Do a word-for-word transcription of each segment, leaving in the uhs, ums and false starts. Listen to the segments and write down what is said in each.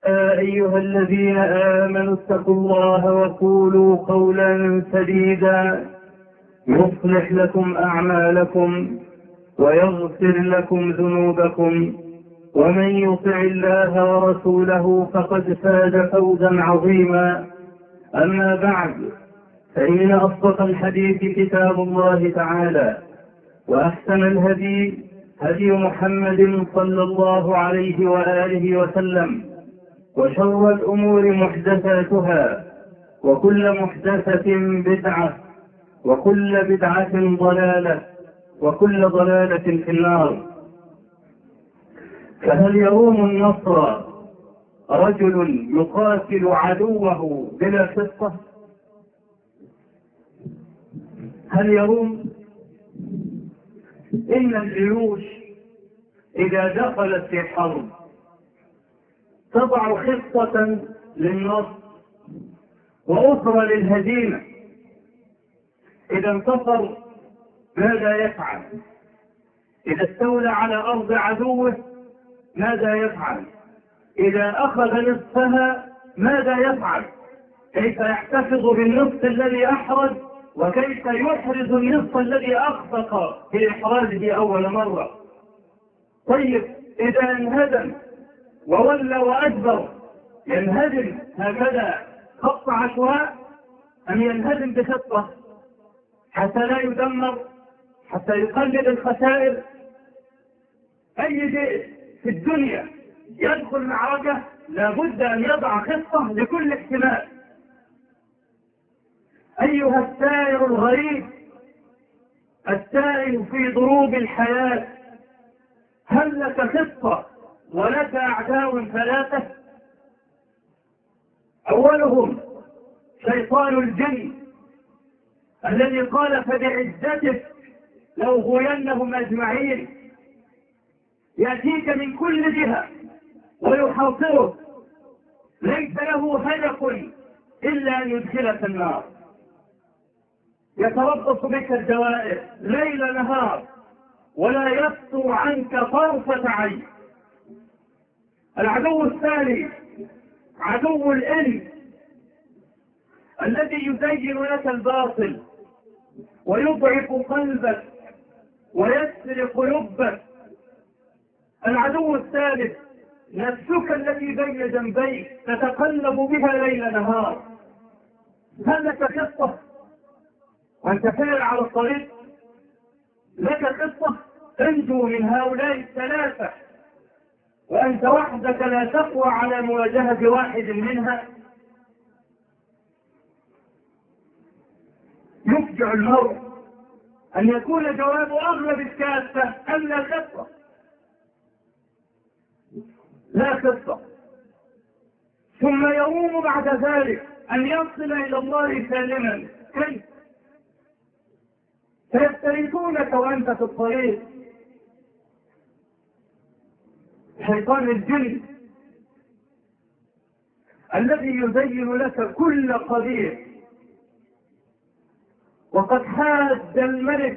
يا أيها الذين آمنوا اتقوا الله وقولوا قولا سديدا يصلح لكم أعمالكم ويغفر لكم ذنوبكم، ومن يطع الله ورسوله فقد فاز فوزا عظيما. أما بعد، فإن أصدق الحديث كتاب الله تعالى، وأحسن الهدي هدي محمد صلى الله عليه وآله وسلم، وشر الأمور محدثاتها، وكل محدثة بدعة، وكل بدعة ضلالة، وكل ضلالة في النار. فهل يروم النصر رجل يقاتل عدوه بلا خطة؟ هل يروم؟ إن الجيوش إذا دخلت في حرب تضع خطة للنصر وأخرى للهزيمة. إذا انتصر ماذا يفعل؟ إذا استولى على أرض عدوه ماذا يفعل؟ إذا أخذ نصفها ماذا يفعل؟ كيف يحتفظ بالنصف الذي أحرز، وكيف يحرز النصف الذي أخفق في إحرازه أول مرة؟ طيب، إذا انهزم وولى وأدبر، ينهزم هكذا خط عشواء أم ينهزم بخطة حتى لا يدمر، حتى يقلل الخسائر؟ أي شيء في الدنيا يدخل معركة لابد أن يضع خطة لكل احتمال. أيها السائر الغريب السائر في ضروب الحياة، هل لك خطة ولك أعداء ثلاثة؟ أولهم شيطان الجن الذي قال فبعزتك لأغوينهم أجمعين، يأتيك من كل جهة ويحاصرك، ليس له هدف إلا أن يدخلك النار. يتربص بك الدوائر ليل نهار ولا يفتر عنك طرفة عين. العدو الثاني عدو الإنس الذي يزين لك الباطل ويضعف قلبك ويسرق لبك. العدو الثالث نفسك التي بين جنبيك تتقلب بها ليل نهار. هل لك خطة وأنت سير على الطريق؟ لك خطة تنجو من هؤلاء الثلاثة وأنت وحدك لا تقوى على مواجهة واحد منها؟ يفجع المرء أن يكون جواب أغلب الكافة أن لا خطة. لا خطة، ثم يروم بعد ذلك أن يصل إلى الله سالما. كيف؟ سيفترسونك وأنت في الطريق. شيطان الجن الذي يزين لك كل قبيح، وقد حاد الملك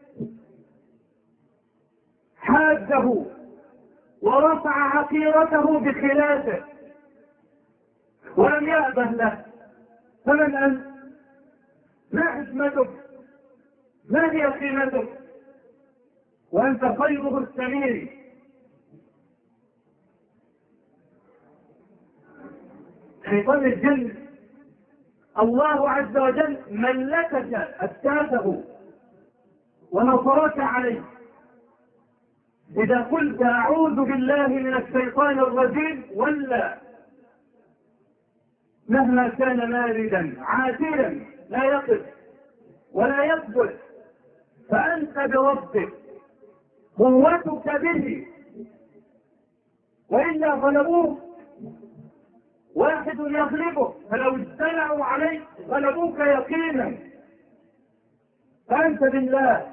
حاده ورفع عقيرته بخلافه ولم يأبه له. فمن أنت؟ ما حكمتك؟ ما هي قيمتك وأنت خيره السمير؟ شيطان الجن الله عز وجل ملكك أكتافه ونصرك عليه. إذا قلت أعوذ بالله من الشيطان الرجيم ولا مهما كان ماردا عاتلا لا يقف ولا يثبت، فأنت بربك قوتك به، وإلا غلبوك. واحد يغلبه فلو اجتمعوا عليك غلبوك يقينا، فأنت بالله.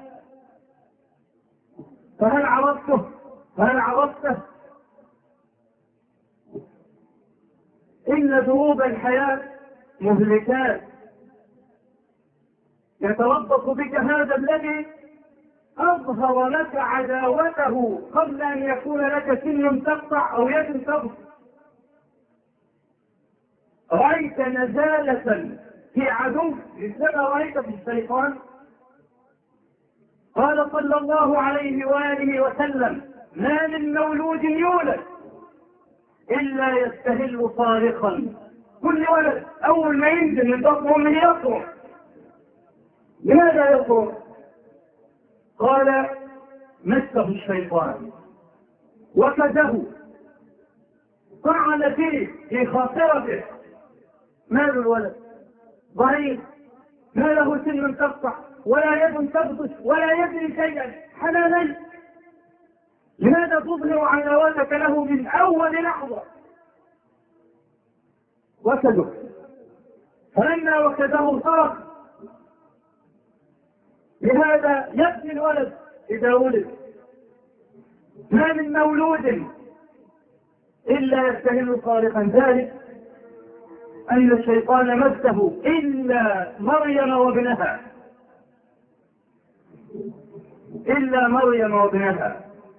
فهل عرفته؟ فهل عرفته؟ إن دروب الحياة مهلكات. يتربص بك هذا الذي أظهر لك عداوته قبل أن يكون لك سن تقطع أو يد تبصر. رأيت نزالة في عدو مثلما رأيت في الشيطان؟ قال صلى الله عليه وآله وسلم: ما من مولود يولد إلا يستهل صارخا. كل ولد أول ما ينزل من بطن أمه يصرخ. لماذا يصرخ؟ قال: مسه الشيطان وكده، طعن فيه في خاطرته. مال الولد ضعيف، ما له سن تقطع ولا يد تبطش ولا يدري شيئا، حنانا. لماذا تظهر عداوتك له من أول لحظة؟ وكده، فلما وكده صرخ. لهذا يبكي الولد إذا ولد. ما من مولود إلا يستهل صارخا، ذلك أن الشيطان مسه إلا مريم وابنها، إلا مريم وابنها.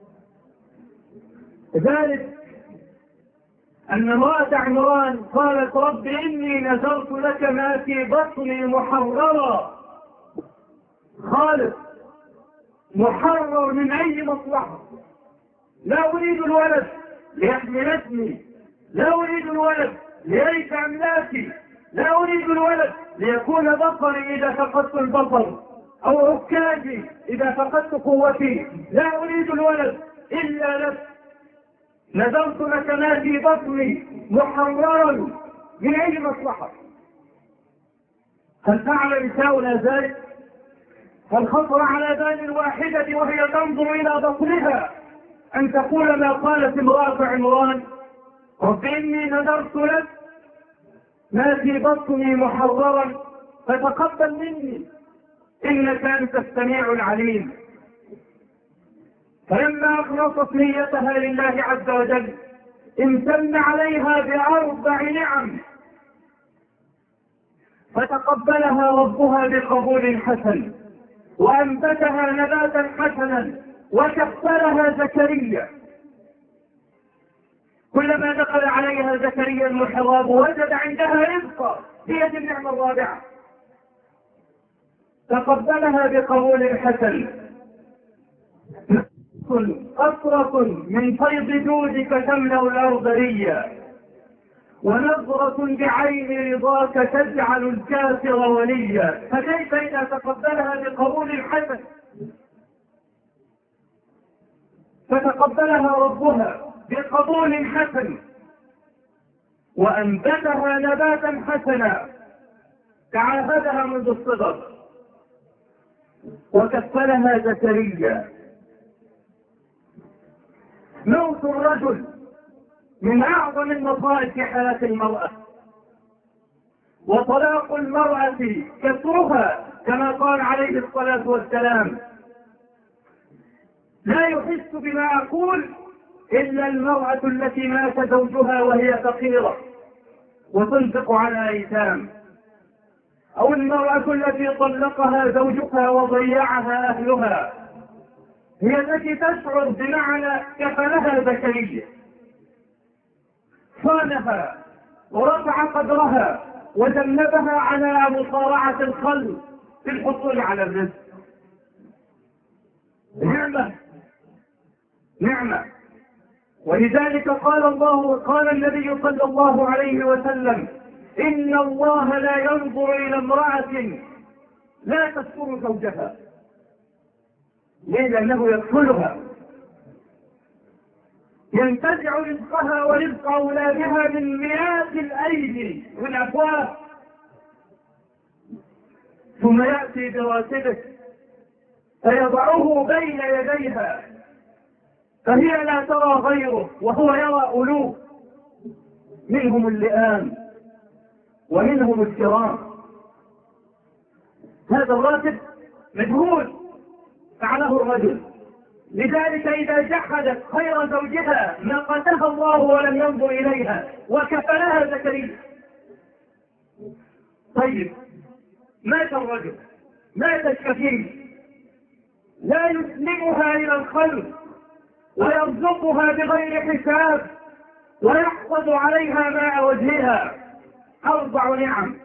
ذلك أن امرأة عمران قالت: رب إني نذرت لك ما في بطني محررا. خالص محرر من أي مصلحة. لا أريد الولد ليحمل اسمي، لا أريد الولد ليرث أملاكي، لا أريد الولد ليكون بصري إذا فقدت البصر، أو عكازي إذا فقدت قوتي. لا أريد الولد إلا لك. نذرت لك ما في بطني محررا من أي مصلحة. هل فعل نساؤنا ذلك؟ هل خطر على بال الواحدة وهي تنظر إلى بطنها أن تقول ما قالت امرأة عمران: رب إني نذرت لك ما في بطني محررا فتقبل مني إنك أنت السميع العليم. فلما أخلصت نيتها لله عز وجل امتن عليها بأربع نعم، فتقبلها ربها بقبول حسن، وأنبتها نباتا حسنا، وكفلها زكريا. كلما دخل عليها زكريا المحراب وجد عندها رزقا. هي النعمة الرابعة. تقبلها بقبول حسن. قطرة من فيض جودك تملأ الأرض ريا، ونظرة بعين رضاك تجعل الكافر وليا. فكيف إذا تقبلها بقبول حسن؟ فتقبلها ربها بقبول حسن، وأنبتها نباتا حسنا تعاهدها منذ الصغر، وكفلها زكريا. موت الرجل من أعظم المصائب في حياة المرأة، وطلاق المرأة كسرها كما قال عليه الصلاة والسلام: لا يحس بما أقول إلا المرأة التي مات زوجها وهي فقيرة وتنفق على أيتام، أو المرأة التي طلقها زوجها وضيعها أهلها، هي التي تشعر بمعنى كفلها زكريا، صانها ورفع قدرها وجنبها على مصارعة الخلق في الحصول على الرزق. نعمة نعمة. ولذلك قال الله قال النبي صلى الله عليه وسلم: إن الله لا ينظر إلى امرأة لا تستر زوجها. ليه؟ لأنه يكفلها، ينتزع رزقها ورزق أولادها من مئات الأيدي والأفواه، ثم يأتي براتبه فيضعه بين يديها، فهي لا ترى غيره وهو يرى ألوف، منهم اللئام ومنهم الكرام. هذا الراتب مجهول فعله الرجل. لذلك إذا جحدت خير زوجها نقتها الله ولم ينظر إليها وكفلها زكريا. طيب، مات الرجل، مات الكفيل، لا يسلمها إلى الخلق ويرزقها بغير حساب ويحفظ عليها ماء وجهها، أربع نعم.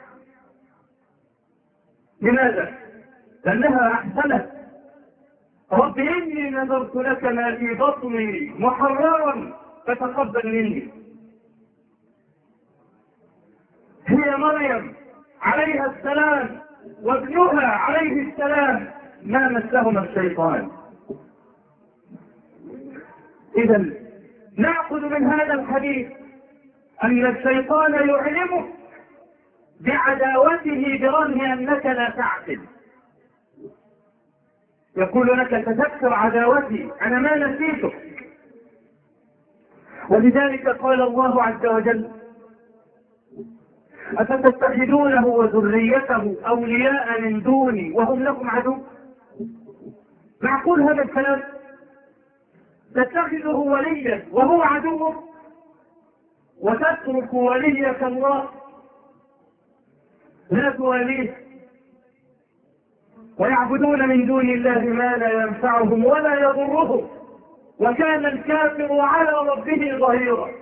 لماذا؟ لأنها أحسنت. رب إني نذرت لك ما في بطني محررا فتقبل مني. هي مريم عليها السلام وابنها عليه السلام ما مسهما الشيطان. إذا نأخذ من هذا الحديث أن الشيطان يعلمك بعداوته برغم أنك لا تعقل. يقول لك تذكر عداوتي، أنا ما نسيتك. ولذلك قال الله عز وجل أفتتخذونه وذريته أولياء من دوني وهم لكم عدو. معقول هذا الكلام؟ تتخذه وليا وهو عدوك وتترك وليك الله لا تواليه، ويعبدون من دون الله ما لا ينفعهم ولا يضرهم وكان الكافر على ربه ظهيرا.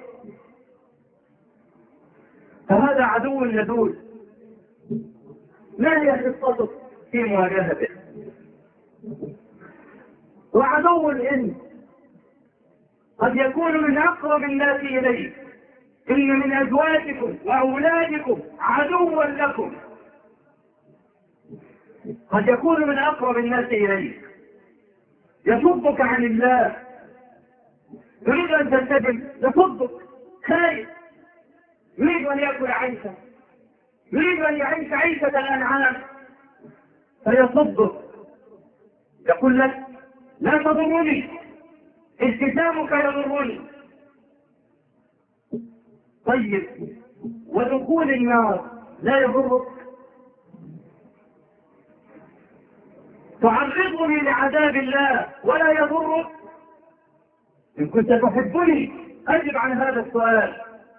فهذا عدو لدود. ما هي خطتك في مواجهته؟ وعدو الإنس قد يكون من أقرب الناس إليه. إن من أزواجكم وأولادكم عدوا لكم. قد يكون من أقرب الناس إليه، يصدك عن الله، يريد أن تلتزم يصدك، خايف، يريد أن يأكل عيشة، يريد أن يعيش عيشة الأنعام فيصدك، يقول لك لا تضرني، التزامك يضرني. طيب ودخول النار لا يضرك؟ تعرضني لعذاب الله ولا يضرك؟ إن كنت تحبني أجب عن هذا السؤال.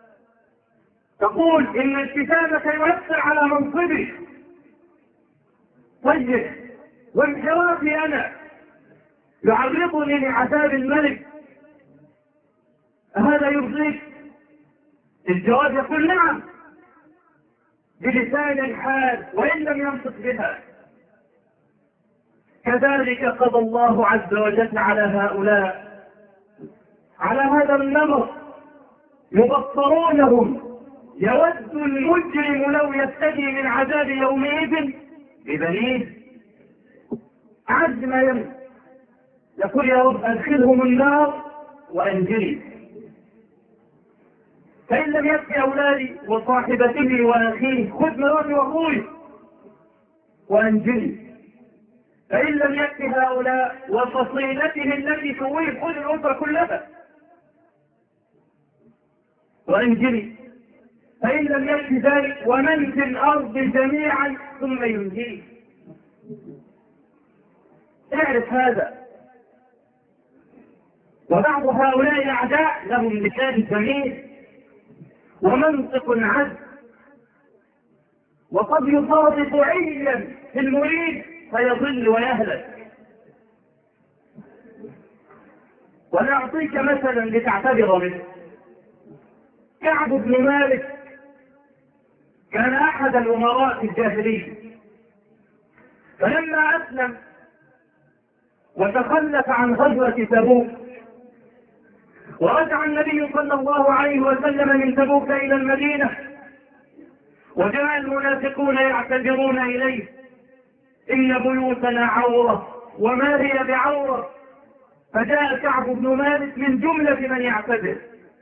تقول إن التزامك يؤثر على منصبي. طيب وانحرافي أنا يعرضني لعذاب الملك، هذا يرضيك؟ الجواب يقول نعم بلسان الحال وإن لم ينطق بها. كذلك قضى الله عز وجل على هؤلاء على هذا النمط، يبصرونهم. يود المجرم لو يفتدي من عذاب يومئذ ببنيه. عز ما يملك يقول يا رب أدخلهم النار وأنجلي، فإن لم يكفي أولادي وصاحبته وأخيه خذ مراتي وأخوي وأنجلي، فإن لم يكفي هؤلاء وفصيلته التي تؤويه خذ الأسرة كلها وأنجلي، فإن لم يكفي ذلك ومن في الأرض جميعا ثم ينجيه. اعرف هذا. وبعض هؤلاء الأعداء لهم لسان جميل ومنطق عذب، وقد يصادق عيا في المريد فيضل ويهلك. ونعطيك مثلا لتعتبر منه. كعب بن مالك كان أحد الأمراء في الجاهلية، فلما أسلم وتخلف عن غزوة تبوك ورجع النبي صلى الله عليه وسلم من تبوك إلى المدينة وجاء المنافقون يعتذرون إليه إن بيوتنا عورة وما هي بعورة، فجاء كعب بن مالك من جملة من يعتذر.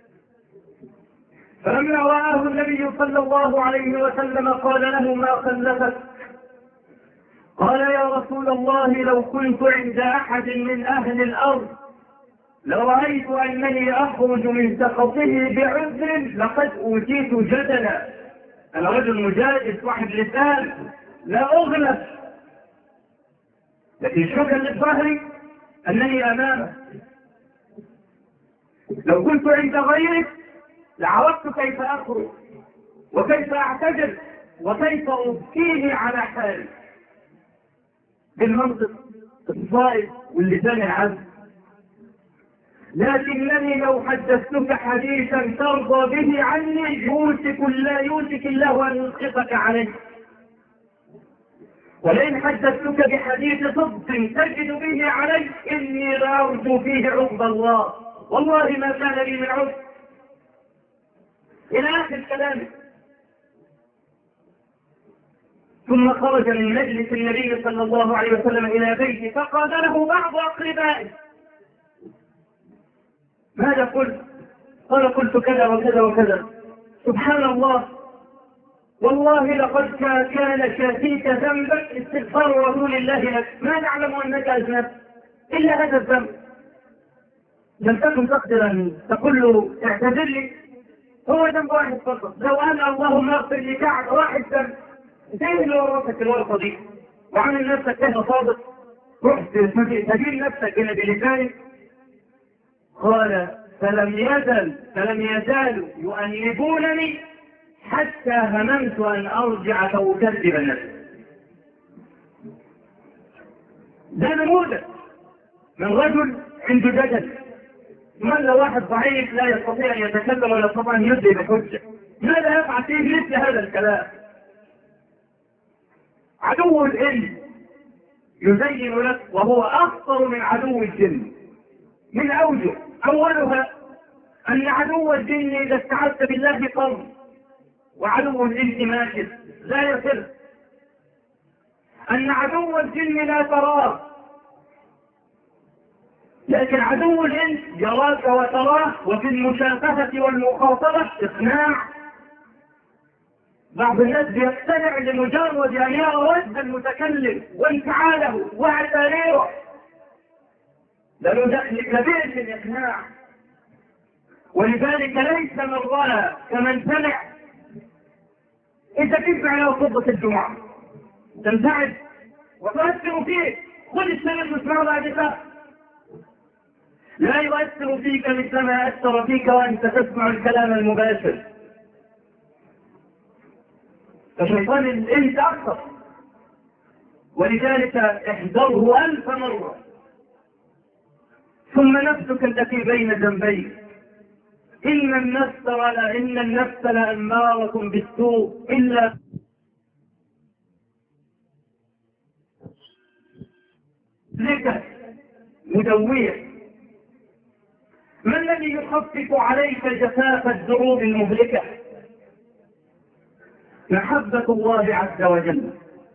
فلما رآه النبي صلى الله عليه وسلم قال له ما خلفك؟ قال يا رسول الله لو كنت عند أحد من أهل الأرض لرأيت أنني أخرج من سخطه بعذر لقد أوتيت جدلا. أنا رجل مجاهد صاحب لسان لا أغلب، لكن شكا للظهر أنني أمامه. لو كنت عند غيرك لعرفت كيف أخرج وكيف أعتذر وكيف أبكيه على حالي بالمنطق الصائب واللسان العذب. لكنني لو حدثتك حديثا ترضى به عني جوز يوشك لا يوشك الله أن يسقطك عليه. ولئن حدثتك بحديث صدق تجد به عليه إني لأرجو فيه عقب الله، والله ما كان لي من عذر، إلى آخر كلامه. ثم خرج من مجلس النبي صلى الله عليه وسلم إلى بيته فقال له بعض أقربائه: ماذا قلت؟ قال: قلت كذا وكذا وكذا. سبحان الله، والله لقد كان شافيك ذنبك استغفار رسول الله لك، ما نعلم أنك أذنبت إلا هذا الذنب. لم تكن تقدر أن تقول له اعتذر لي، هو ذنب واحد فقط. لو قال اللهم اغفر لي كعب واحد ذنب، زي اللي ورثك الورقة دي وعامل نفسك كده صادق، رحت تدين نفسك هنا بلسانك. قال: فلم يزل فلم يزالوا يؤنبونني حتى هممت أن أرجع فأكذب النفس. ده نموذج من رجل عنده جدل، ماذا واحد ضعيف لا يستطيع أن يتكلم ولا يستطيع أن يدعي بحجة، ماذا يفعل فيه مثل هذا الكلام؟ عدو العلم يزين لك وهو أخطر من عدو الجن من أوجه. أولها أن عدو الجن إذا استعذت بالله قر، وعدو الإنس ماكر لا يفر. أن عدو الجن لا تراه، لكن عدو الإنس يراك وتراه، وفي المشافهة والمخاطبة إقناع. بعض الناس بيقتنع لمجرد أن يرى وجه المتكلم وانفعاله وعتاريره، له دخل كبير في الإقناع. ولذلك ليس من رأى كمن سمع. انت تنفع له خطبة الجمعة تنفعل وتؤثر فيك، خذ السلام واسمعه بعد ذلك. لا يؤثر فيك مثلما أثر فيك وأنت تسمع الكلام المباشر. فشيطان الإنس أكثر، ولذلك احذره ألف مرة. ثم نفسك التي بين جنبيك، إن النفس ولا إن النفس لأمارة بالسوء إلا لك مدوية. ما الذي يخفف عليك جفاف الدروب المهلكة؟ محبة الله عز وجل.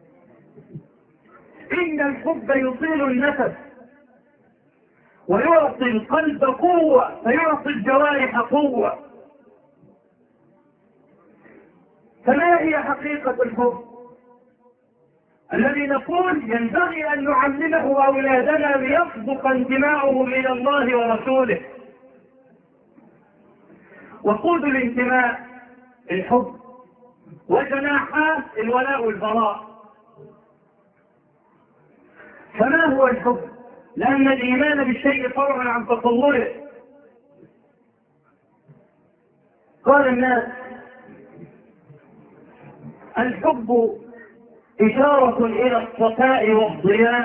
إن الحب يطيل النفس ويعطي القلب قوة فيعطي الجوارح قوة. فما هي حقيقة الحب الذي نقول ينبغي أن نعلمه أولادنا ليصدق انتماؤهم إلى الله ورسوله؟ وقود الانتماء الحب، وجناحاه الولاء والبراء. فما هو الحب؟ لأن الإيمان بالشيء فرع عن تصوره. قال الناس: الحب إشارة إلى الصفاء والضياء.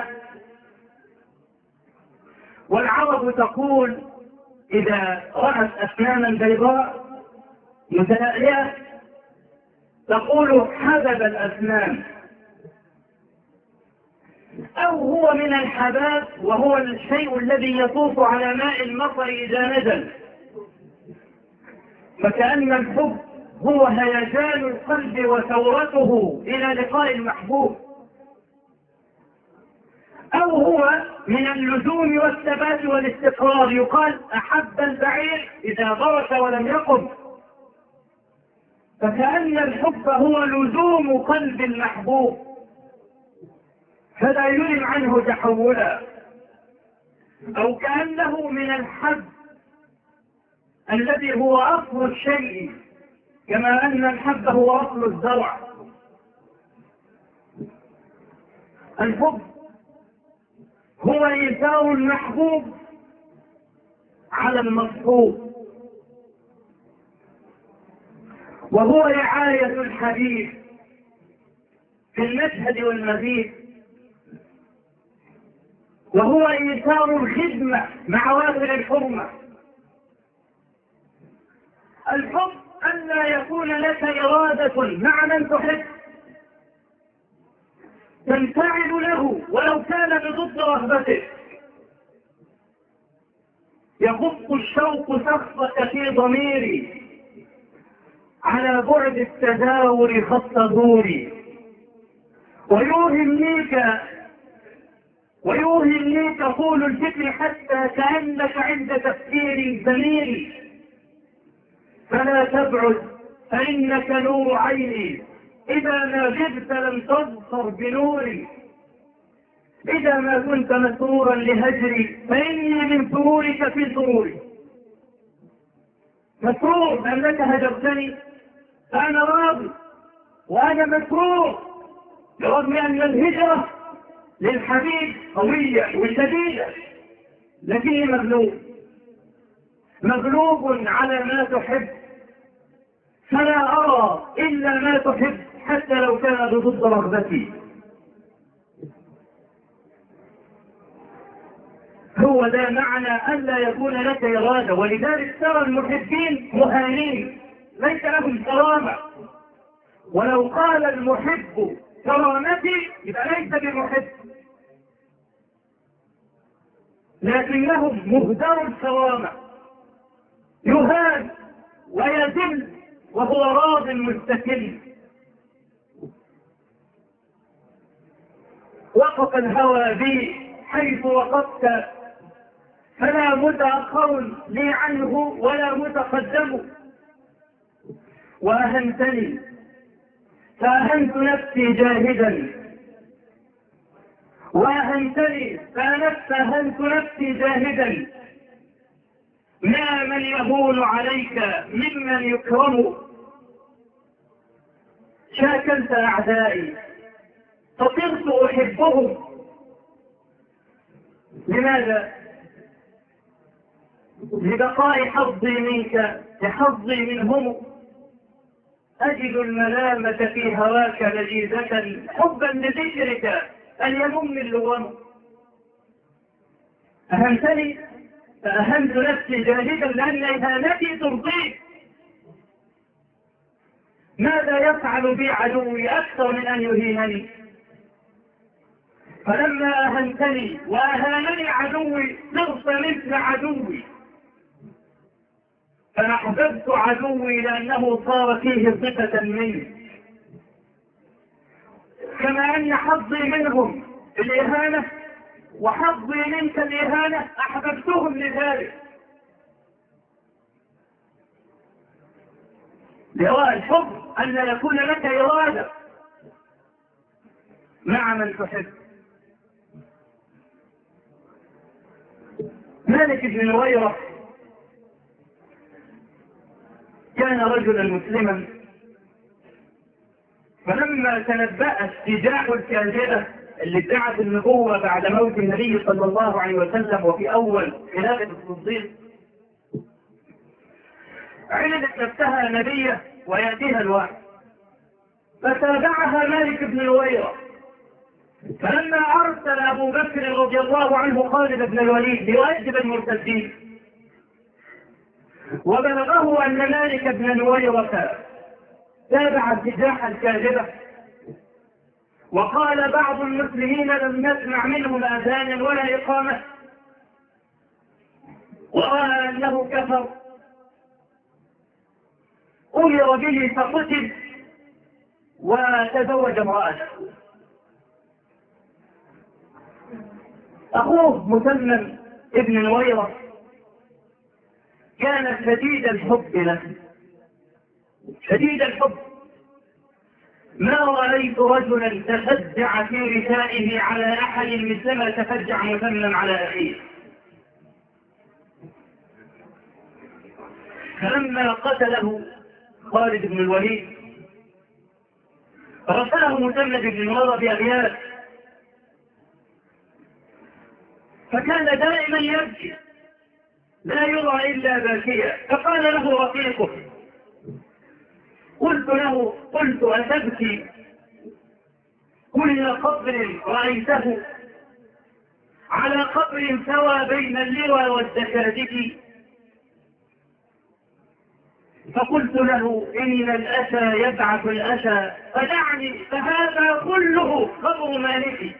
والعرب تقول إذا رأت أسنانا بيضاء متلألئة تقول حبب الأسنان، أو هو من الحباب وهو الشيء الذي يطوف على ماء المطر إذا نزل. فكأن الحب هو هيجان القلب وثورته إلى لقاء المحبوب، أو هو من اللزوم والثبات والاستقرار. يقال أحب البعير إذا برك ولم يقم. فكأن الحب هو لزوم قلب المحبوب فلا يلم عنه تحولا، أو كأنه من الحب الذي هو أصل الشيء، كما أن الحب هو أصل الزرع. الحب هو إيثار المحبوب على المصحوب، وهو رعاية الحبيب في المشهد والمغيب، وهو إيثار الخدمة مع وافر الحرمة. الحب ألا يكون لك إرادة مع من تحب تنفعل له ولو كان بضد رغبتك. يخف الشوق سخطك في ضميري على بعد التزاور خط دوري، ويوهمنيك ويوهمنيك طول الفكر حتى كأنك عند تفكير ضميري. فلا تبعد فإنك نور عيني، إذا ما غبت لم تظفر بنوري. إذا ما كنت مسرورا لهجري فإني من سرورك في سروري. مسرور لأنك هجرتني فأنا راضي وأنا مسرور، برغم أن الهجرة للحبيب قوية وشديدة، لكني مغلوب مغلوب على ما تحب، فلا أرى إلا ما تحب حتى لو كان ضد رغبتي. هو ده معنى أن لا يكون لك إرادة. ولذلك ترى المحبين مهانين ليس لهم كرامة، ولو قال المحب كرامتي يبقى ليس بمحب، لكنهم مهدر الكرامة، يهان ويذل وهو راض مستكن. وقف الهوى بي حيث وقفت، فلا متأخر لي عنه ولا متقدم. وأهنتني فأهنت نفسي جاهدا، وأهنتني فأهنت نفسي جاهدا. ما من يهون عليك ممن يكرم. شاكلت أعدائي فصرت أحبهم. لماذا؟ لبقاء حظي منك لحظي منهم. أجد الملامة في هواك لذيذة حبا لذكرك أن يمم اللوم. أهنتني فأهنت نفسي جاهدا لأن إهانتي ترضيك. ماذا يفعل بي عدوي أكثر من أن يهينني؟ فلما أهنتني وأهانني عدوي صرت مثل عدوي، فأحببت عدوي لأنه صار فيه صفة مني. كما أن حظي منهم الإهانة وحظي منك الإهانة أحببتهم لذلك. لواء الحب أن يكون لك إرادة مع من تحب. مالك بن نويرة كان رجلا مسلما، فلما تنبأت شجاع الكاذبة اللي ادعت النبوة بعد موت النبي صلى الله عليه وسلم وفي أول خلافة الصديق، علمت نفسها نبية ويأتيها الوحي، فتابعها مالك بن نويرة. فلما أرسل أبو بكر رضي الله عنه خالد بن الوليد ليؤدب المرتدين، وبلغه أن مالك بن نويرة تابع الشجاع الكاذبة، وقال بعض المسلمين لم نسمع منهم أذانا ولا إقامة، ورأى أنه كفر، أمر به فقتل وتزوج امرأته. أخوه مسلم ابن نويرة كان شديد الحب له، شديد الحب. ما رأيت رجلا تفجع في رثائه على أحد مثلما تفجع مسلم على أخيه. فلما قتله خالد بن الوليد رسله مسلم بن نويرة بأبيات، فكان دائما يبكي لا يرى إلا باكيا. فقال له رفيقه، قلت له قلت أتبكي كل قبر رأيته على قبر سوى بين اللوى والدكادك؟ فقلت له إن الأسى يبعث الأسى فدعني، فهذا كله قبر مالكي،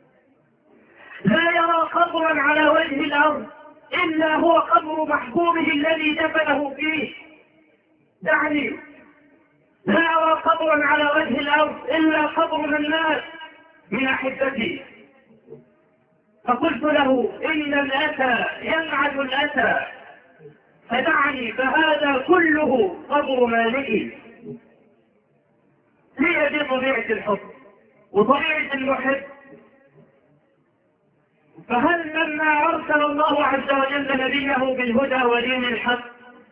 لا يرى قبرا على وجه الأرض إلا هو قبر محبوبه الذي دفنه فيه. دعني، لا أرى قبرا على وجه الأرض إلا قبر من مات من أحبتي. فقلت له إن الأسى يبعث الأسى فدعني، فهذا كله قبر مالكي. هي دي طبيعة الحب وطبيعة المحب. فهل لما أرسل الله عز وجل نبيه بالهدى ودين الحق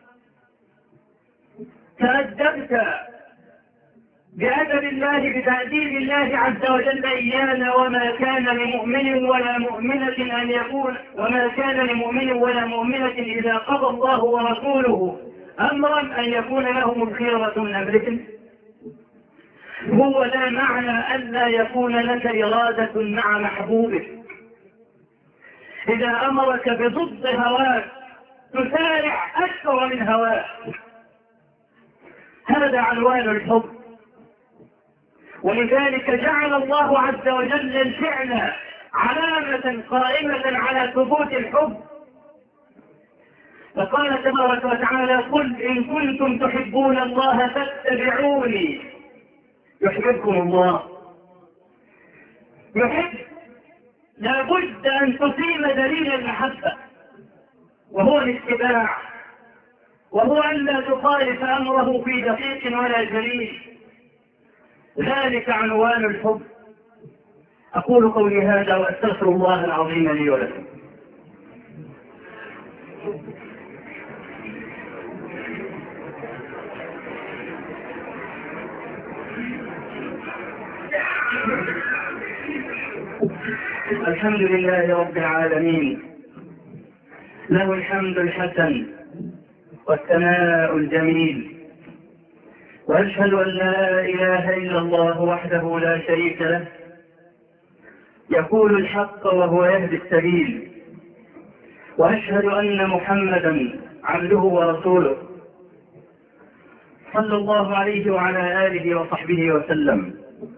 تأدبت بأدب الله بتأديب الله عز وجل إيانا؟ وما كان لمؤمن ولا مؤمنة أن يكون وما كان لمؤمن ولا مؤمنة إذا قضى الله ورسوله أمرا أن يكون لهم الخيرة من أمرهم. هو لا معنى أن لا يكون لك إرادة مع محبوبك. إذا أمرك بضد هواك تسارع أكثر من هواك. هذا عنوان الحب. ولذلك جعل الله عز وجل الفعل علامة قائمة على ثبوت الحب. فقال تبارك وتعالى: قل إن كنتم تحبون الله فاتبعوني يحببكم الله. يحب لابد أن تقيم دليل المحبة، وهو الاتباع، وهو أن لا تخالف أمره في دقيق ولا جليل. ذلك عنوان الحب. أقول قولي هذا وأستغفر الله العظيم لي ولكم. الحمد لله رب العالمين، له الحمد الحسن والثناء الجميل، وأشهد أن لا إله إلا الله وحده لا شريك له، يقول الحق وهو يهدي السبيل، وأشهد أن محمدا عبده ورسوله صلى الله عليه وعلى آله وصحبه وسلم.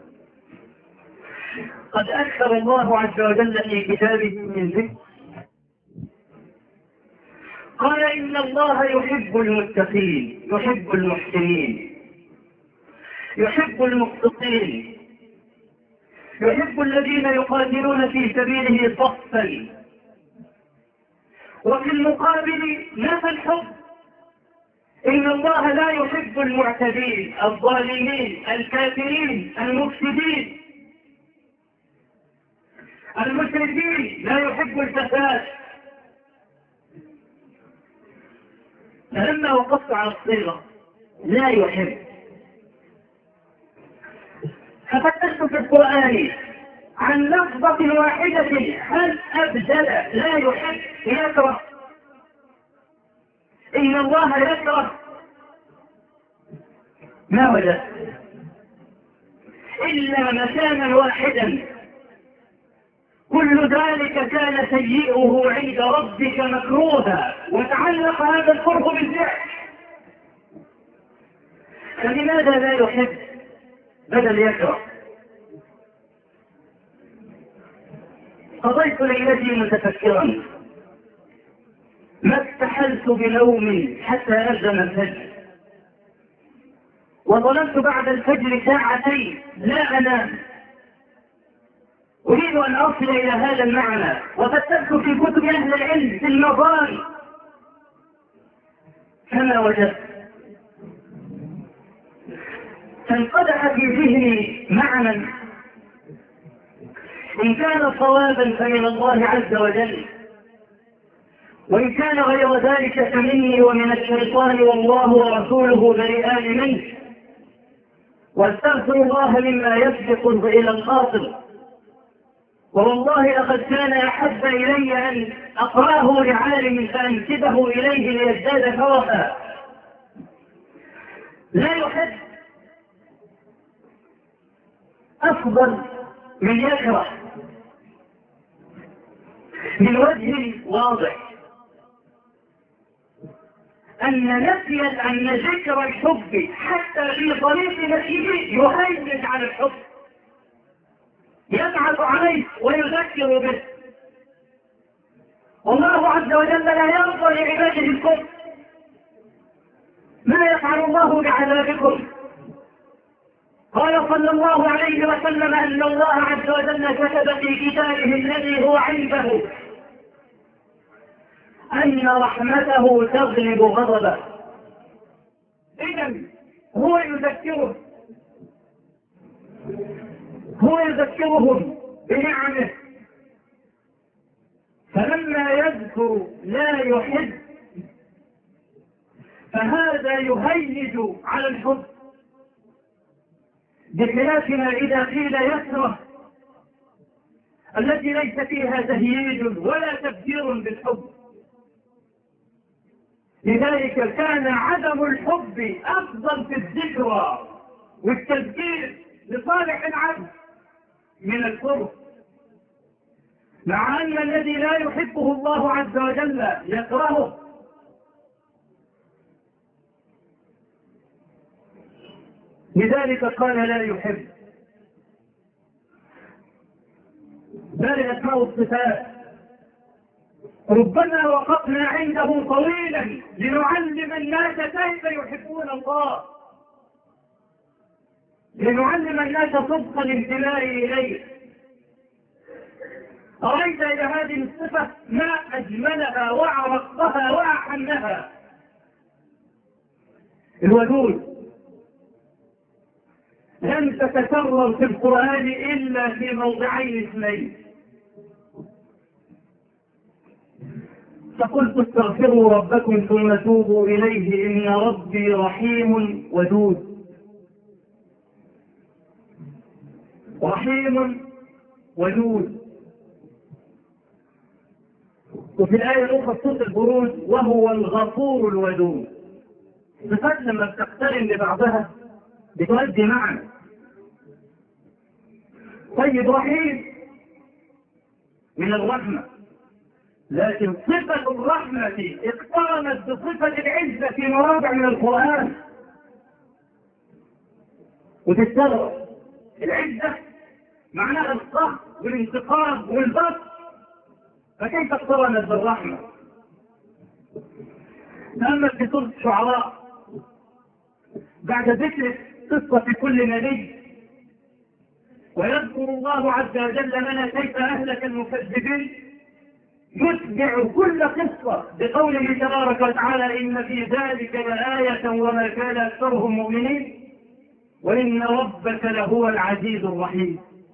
قد أكثر الله عز وجل في كتابه من ذكر، قال: إن الله يحب المتقين، يحب المحسنين، يحب المقسطين، يحب الذين يقاتلون في سبيله صفا. وفي المقابل نفى الحب. إن الله لا يحب المعتدين الظالمين الكافرين المفسدين المشركين، لا يحب الفساد. فلما وقفت على الصيغة لا يحب، ففتشت في القرآن عن لفظة واحدة هل أبدل لا يحب يكره. إن الله يكره ما وجدت إلا مكانا واحدا، كل ذلك كان سيئه عند ربك مكروها، وتعلق هذا الكره بالفعل. فلماذا لا يحب بدل يكره؟ قضيت ليلتي متفكرا، ما استحلت بنوم حتى أذن الفجر، وظلمت بعد الفجر ساعتين لا أنام، أريد أن أصل إلى هذا المعنى، وفتشت في كتب أهل العلم في المظان فما وجدت. فانقدح في ذهني معنى إن كان صوابا فمن الله عز وجل، وإن كان غير ذلك فمني ومن الشيطان، والله ورسوله بريئان منه، واستغفر الله مما يسبق إلى الخاطر. والله لقد كان أحب إلي أن أقراه لعالم فأنسبه إليه ليزداد شرفا. لا يحب أفضل من يكره من وجه واضح. أن نفي أن ذكر الحب حتى في طريق نفيه يهيج على الحب، يبعث عليه ويذكر به. والله عز وجل لا يرضى لعباده الكفر. ما يفعل الله بعذابكم؟ قال صلى الله عليه وسلم أن الله عز وجل كتب في كتابه الذي هو عنده أن رحمته تغلب غضبه. إذن هو يذكره هو يذكرهم بنعمه، فلما يذكر لا يحب فهذا يهيج على الحب، بخلاف ما إذا قيل يكره التي ليس فيها تهييج ولا تبذير بالحب. لذلك كان عدم الحب أفضل في الذكرى والتذكير لصالح العبد من الكره، مع أن الذي لا يحبه الله عز وجل يكرهه. لذلك قال لا يحب. بل أسماء الصفات ربما وقفنا عنده طويلا لنعلم الناس كيف يحبون الله، لنعلم الناس صدق الانتماء إليه. أريد إلى هذه الصفة ما أجملها وأعرقها وأحنها، الودود. لم تتكرر في القرآن إلا في موضعين اثنين. فقلت استغفروا ربكم ثم توبوا إليه إن ربي رحيم ودود. رحيم ودود. وفي الآية الأخرى سورة البروج وهو الغفور الودود. صفات لما بتقترن لبعضها بتؤدي معنى. طيب رحيم من الرحمة، لكن صفة الرحمة اقترنت بصفة العزة في مواضع من القرآن. وتستغرب العزة معناها القهر والانتقام والبطش، فكيف اقترنت بالرحمة؟ تأمل في سورة الشعراء بعد ذكر قصة في كل نبي، ويذكر الله عز وجل لنا كيف أهلك المكذبين، يتبع كل قصة بقوله تبارك وتعالى إن في ذلك لآية وما كان أكثرهم مؤمنين وإن ربك لهو العزيز الرحيم.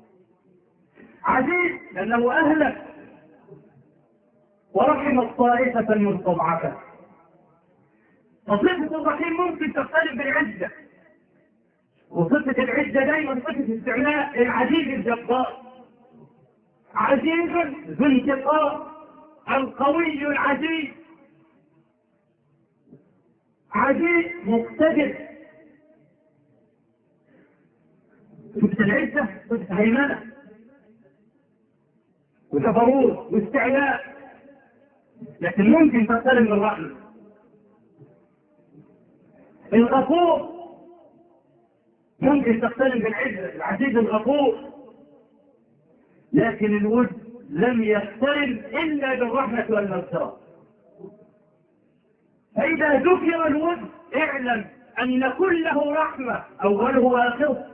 عزيز لأنه أهلك ورحم الطائفة المستضعفة. فصفة الرحيم ممكن تختلف بالعزة، وصفة العزة دائما صفة استعلاء العزيز الجبار. عزيز ذو انتقام، القوي العزيز، عزيز مقتدر. صفة العزة صفة هيمنة وجبروت واستعلاء، لكن ممكن تختلف بالرحمة. الغفور ممكن تختلف بالعزة، العزيز الغفور، لكن الود لم يختلف إلا بالرحمة والمغفرة. فإذا ذكر الود اعلم أن كله رحمة أوله وآخره.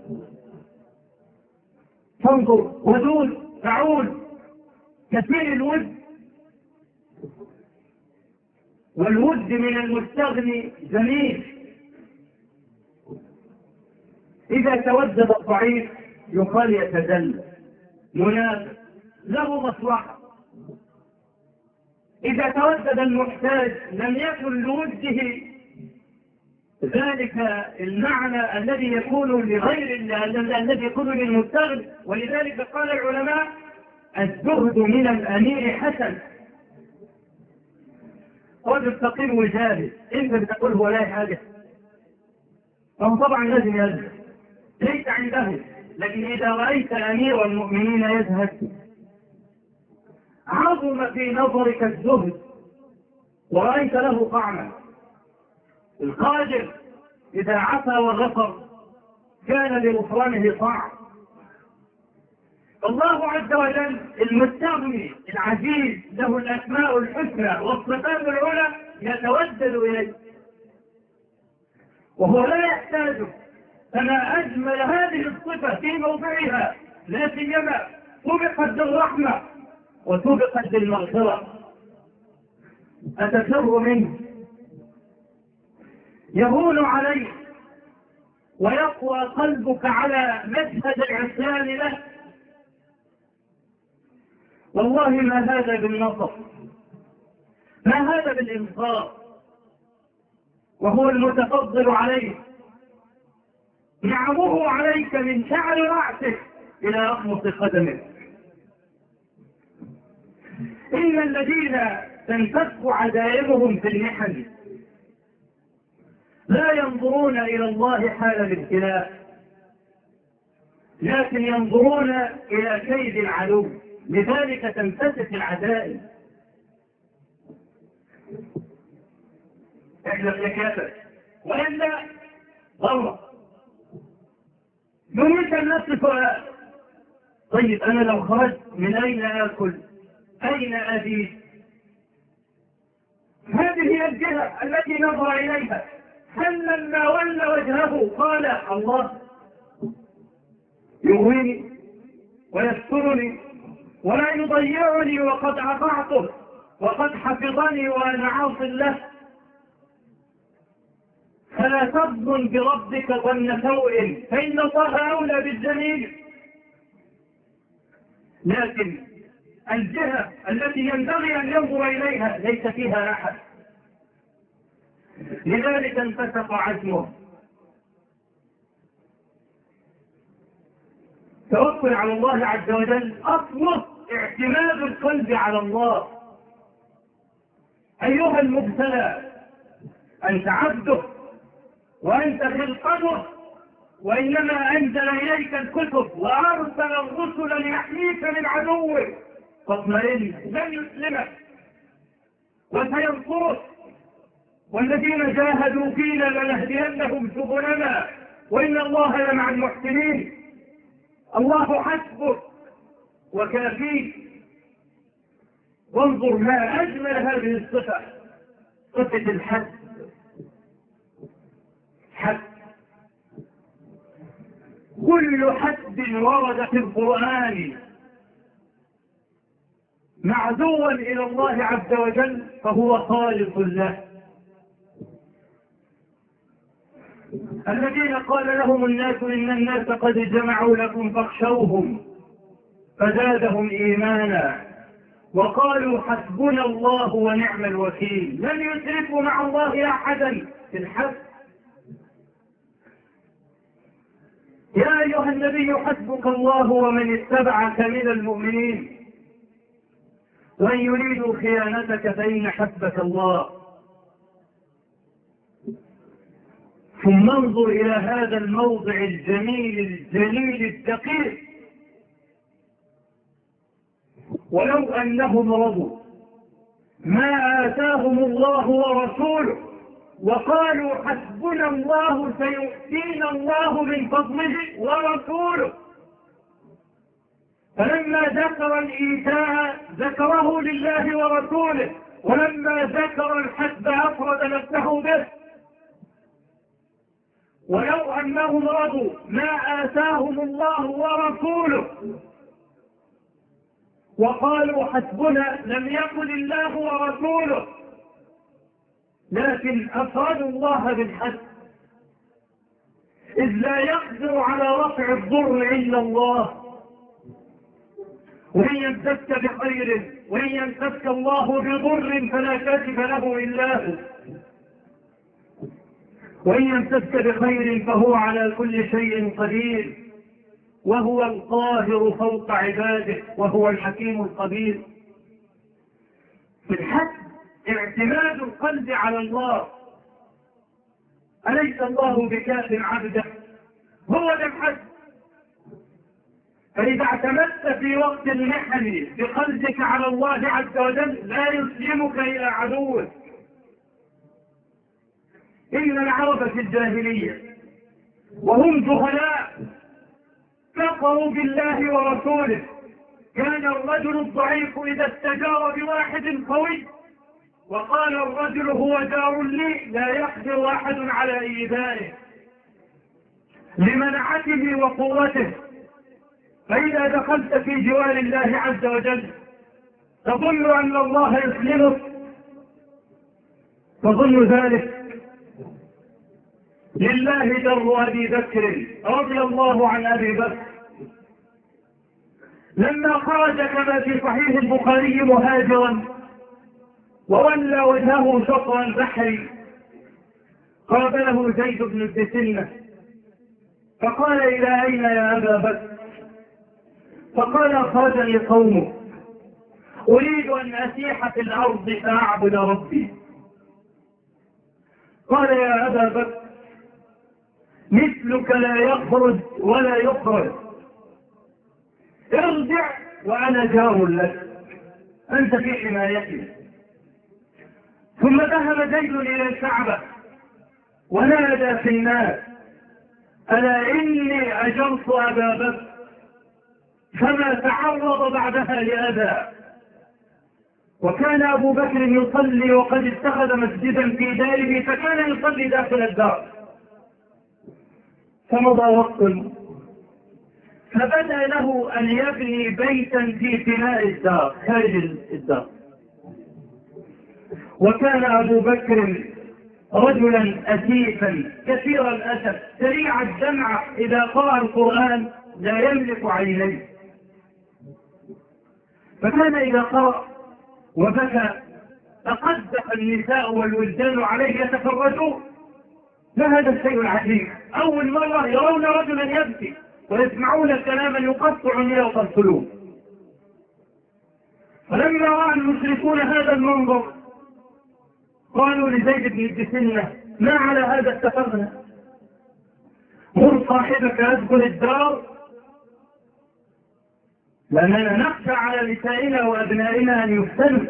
تنظر ودود تعود كثير الود، والود من المستغني جميل. إذا تودد الضعيف يقال يتذل منافق له مصلحة. إذا تودد المحتاج لم يكن لوده ذلك المعنى الذي يكون لغير الله، الذي يكون للمستغني. ولذلك قال العلماء الزهد من الأمير حسن. رجل فقير وجاهل انت بتقول هو لا حاجة، فهو طبعا لازم يزهد، ليس عنده. لكن إذا رأيت أمير المؤمنين يزهد عظم في نظرك الزهد ورأيت له طعما. القادر إذا عفا وغفر كان لغفرانه طاعة. الله عز وجل المستغني العزيز له الأسماء الحسنى والصفات العلى يتودد إليه وهو لا يحتاجه. فما أجمل هذه الصفة في موضعها، لا سيما سبقت بالرحمة وسبقت بالمغفرة. أتفر منه يهون عليه ويقوى قلبك على مشهد العصيان له. والله ما هذا بالنصر، ما هذا بالإنصار، وهو المتفضل عليه. نعمه عليك من شعر رأسك إلى أخمص قدمك. إن الذين تنفك عزائمهم في المحن لا ينظرون إلى الله حال الابتلاء، لكن ينظرون إلى كيد العدو، لذلك تنفسخ العزائم. احنا في كافر وإلا ضرب يمكن الناس سؤال: طيب أنا لو خرجت من أين آكل؟ أين أبيت؟ هذه هي الجهة التي نظر إليها. هل لما ولى وجهه قال الله يغويني ويسترني ولا يضيعني وقد أطعته وقد حفظني وأنا عاص له؟ فلا تظن بربك ظن سوء فإن الله أولى بالجميل. لكن الجهة التي ينبغي أن ينظر إليها ليس فيها أحد، لذلك انفسق عزمه. توكل على الله عز وجل أصله اعتماد القلب على الله. أيها المبتلى أنت عبده وأنت خلقته، وإنما أنزل إليك الكتب وأرسل الرسل ليحميك من عدوك، فاطمئن لن يسلمك وسينصرك. والذين جاهدوا فينا لنهدينهم سبلنا وإن الله لمع المحسنين. الله حسبك وكافيك. وانظر ما أجمل هذه الصفة، صفة الحسب. حسب كل حسب ورد في القرآن معزوا إلى الله عز وجل فهو خالق له. الذين قال لهم الناس إن الناس قد جمعوا لكم فاخشوهم فزادهم إيمانا وقالوا حسبنا الله ونعم الوكيل. لم يشركوا مع الله أحدا في الحسب. يا أيها النبي حسبك الله ومن اتبعك من المؤمنين وإن يريدوا خيانتك فإن حسبك الله. ثم انظر إلى هذا الموضع الجميل الجليل الدقيق: ولو أنهم رضوا ما آتاهم الله ورسوله وقالوا حسبنا الله سيؤتينا الله من فضله ورسوله. فلما ذكر الإيتاء ذكره لله ورسوله، ولما ذكر الحسب أفرد نفسه به. ولو أنهم رضوا ما آتاهم الله ورسوله وقالوا حسبنا لم يقل الله ورسوله، لكن أفردوا الله بالحسب، إذ لا يقدر على رفع الضر إلا الله. وإن يمسك بخير وإن يمسك الله بضر فلا كاشف له إلا هو، وإن يمسك بخير فهو على كل شيء قدير، وهو القاهر فوق عباده وهو الحكيم الخبير. في الحسب اعتماد القلب على الله. أليس الله بكاف عبده؟ هو ذا الحسب. فإذا اعتمدت في وقت المحن بقلبك على الله عز وجل لا يسلمك إلى عدوك. إن العرب في الجاهلية وهم جهلاء كفروا بالله ورسوله. كان الرجل الضعيف إذا استجار بواحد قوي وقال الرجل هو جار لي لا يقدر أحد على إيذائه لمنعته وقوته. فإذا دخلت في جوار الله عز وجل تظن أن الله يسلمك، تظن ذلك. لله در أبي بكر رضي الله عن أبي بكر لما خرج كما في صحيح البخاري مهاجرا وولى وجهه شطر البحر قابله زيد بن الدسنة فقال إلى أين يا أبا بكر؟ فقال أخرجني قومه أريد أن أسيح في الأرض فأعبد ربي. قال يا أبا بكر مثلك لا يخرج ولا يخرج، ارجع وأنا جار لك، أنت في حمايتي. ثم ذهب زيد إلى الكعبة ونادى في الناس ألا إني أجرت أبا بكر، فما تعرض بعدها لأذى. وكان أبو بكر يصلي وقد اتخذ مسجدا في داره فكان يصلي داخل الدار. فمضى وقت فبدا له أن يبني بيتا في فناء الدار خارج الدار. وكان أبو بكر رجلا أسيفا كثير الأسف سريع الدمع إذا قرأ القرآن لا يملك عينيه، فكان إذا قرأ وبكى تقدح النساء والولدان عليه يتفرجون. ما هذا الشيء العجيب؟ أول مرة يرون رجلا يبكي ويسمعون كلاما يقطع النية القلوب. فلما رأى المشركون هذا المنظر قالوا لزيد بن الدسنة ما على هذا اتفقنا؟ مر صاحبك يدخل الدار لأننا نخشى على نسائنا وأبنائنا أن يفتنوا،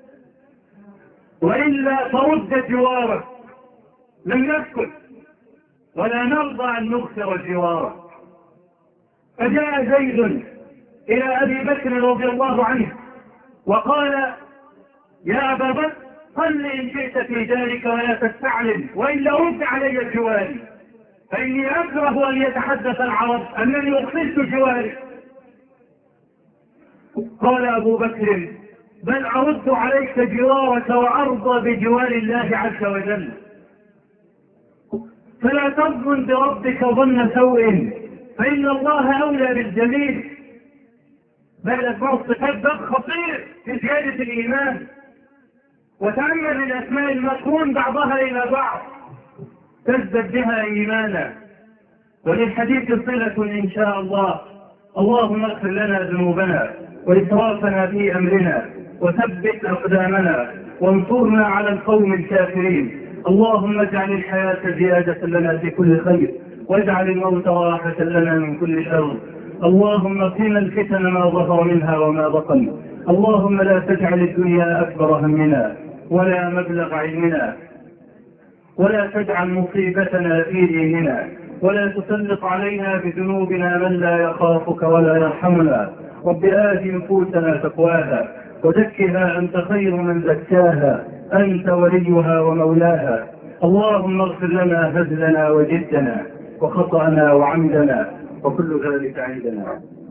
وإلا ترد جوارك. لم يسكت ولا نرضى أن نخسر جوارك. فجاء زيد إلى أبي بكر رضي الله عنه وقال يا أبا بكر صل إن شئت في دارك ولا تستعلم، وإلا رد علي جواري، فإني أكره أن يتحدث العرب أنني أخسرت جواري. قال أبو بكر بل أرد عليك جوارك وأرضى بجوار الله عز وجل، فلا تظن بربك ظن سوء فإن الله أولى بالجميل. بل الفرص تبدأ خطير في زيادة الإيمان. وتأمل الأسماء المكون بعضها إلى بعض تزدد بها إيمانا. وللحديث صلة إن شاء الله. اللهم اغفر لنا ذنوبنا وإسرافنا في أمرنا وثبت أقدامنا وانصرنا على القوم الكافرين. اللهم اجعل الحياة زيادة لنا في كل خير واجعل الموت راحة لنا من كل شر. اللهم قنا الفتن ما ظهر منها وما بطن. اللهم لا تجعل الدنيا أكبر همنا ولا مبلغ علمنا، ولا تجعل مصيبتنا في ديننا، ولا تسلط علينا بذنوبنا من لا يخافك ولا يرحمنا. رب آت نفوسنا تقواها وزكها أنت خير من زكاها، أنت وليها ومولاها. اللهم اغفر لنا هزلنا وجدنا وخطأنا وعمدنا وكل ذلك عندنا.